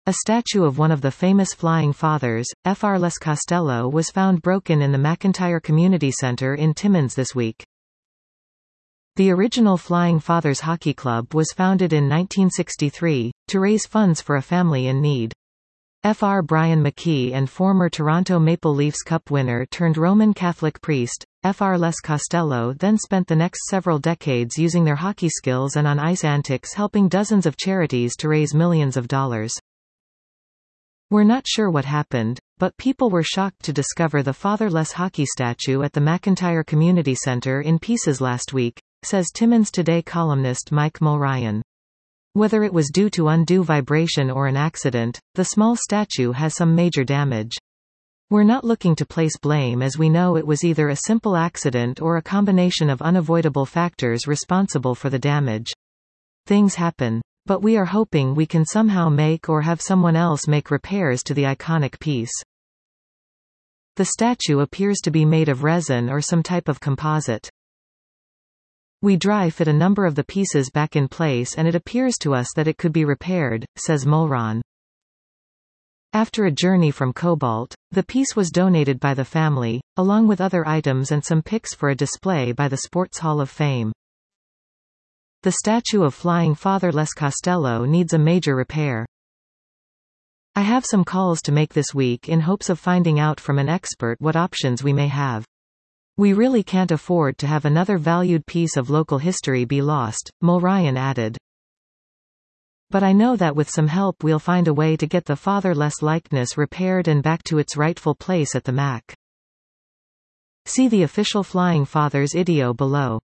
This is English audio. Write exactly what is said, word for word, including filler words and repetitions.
A statue of one of the famous Flying Fathers, F R Les Costello, was found broken in the McIntyre Community Centre in Timmins this week. The original Flying Fathers Hockey Club was founded in nineteen sixty-three, to raise funds for a family in need. F R Brian McKee and former Toronto Maple Leafs Cup winner turned Roman Catholic priest, F R Les Costello then spent the next several decades using their hockey skills and on-ice antics helping dozens of charities to raise millions of dollars. We're not sure what happened, but people were shocked to discover the fatherless hockey statue at the McIntyre Community Centre in pieces last week, says Timmins Today columnist Mike Mulryan. Whether it was due to undue vibration or an accident, the small statue has some major damage. We're not looking to place blame as we know it was either a simple accident or a combination of unavoidable factors responsible for the damage. Things happen. But we are hoping we can somehow make or have someone else make repairs to the iconic piece. The statue appears to be made of resin or some type of composite. We dry fit a number of the pieces back in place and it appears to us that it could be repaired, says Mulron. After a journey from Cobalt, the piece was donated by the family, along with other items and some pics for a display by the Sports Hall of Fame. The statue of Flying Father Les Costello needs a major repair. I have some calls to make this week in hopes of finding out from an expert what options we may have. We really can't afford to have another valued piece of local history be lost, Mulryan added. But I know that with some help we'll find a way to get the fatherless likeness repaired and back to its rightful place at the M A C. See the official Flying Fathers video below.